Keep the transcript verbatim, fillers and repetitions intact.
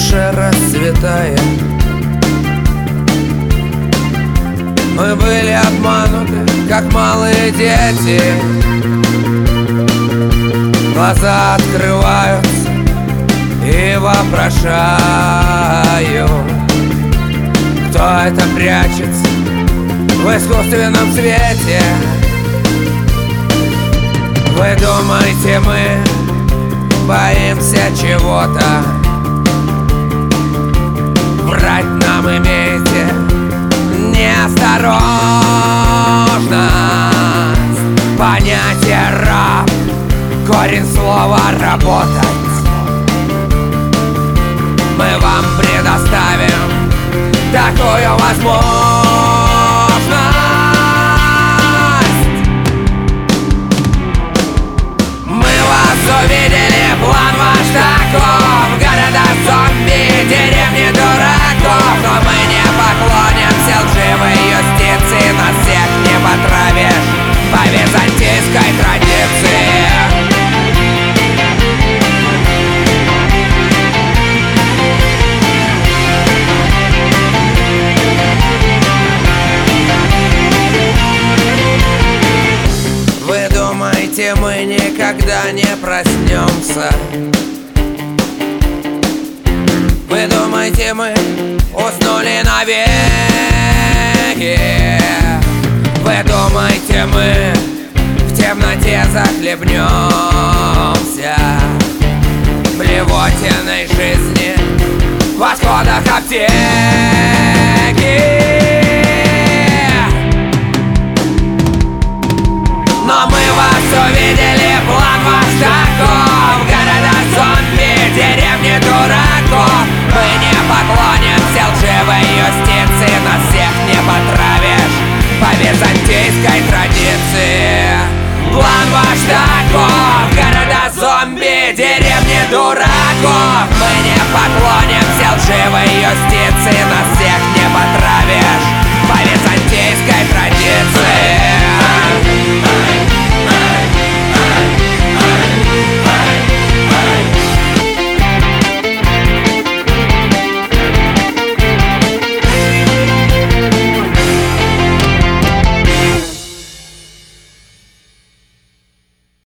душе расцветает. Мы были обмануты, как малые дети. Глаза открываются и вопрошаю, кто это прячется в искусственном свете. Вы думаете, мы боимся чего-то? Врать нам имеете неосторожность. Понятие раб, корень слова работать. Мы вам предоставим такую возможность. Мы вас увидели, план ваш таков. Города зомби, деревни дураков. Но мы не поклонимся лживой юстиции. Нас всех не потравишь по византийской традиции. Вы думаете, мы никогда не проснемся? Вы думаете, мы уснули навеки? Вы думаете, мы в темноте захлебнемся блевотиной жизни в восходах аптеки? Но мы вас увидели, план ваш таков. Города зомби, деревни дураков. Мы не поклонимся лживой юстиции. Нас всех не потравишь по византийской традиции. План ваш таков. Города зомби, деревни дураков. Мы не поклонимся лживой юстиции.